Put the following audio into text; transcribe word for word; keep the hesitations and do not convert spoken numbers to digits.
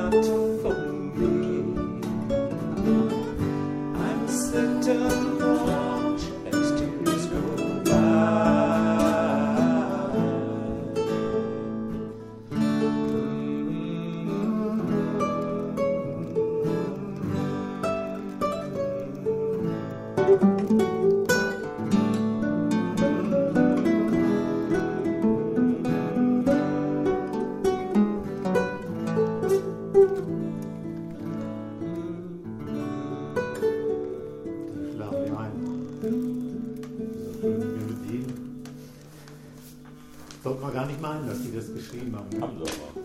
not for me. I'm certain watch as tears go by. Sollte man gar nicht meinen, dass die das geschrieben haben. Haben sie aber.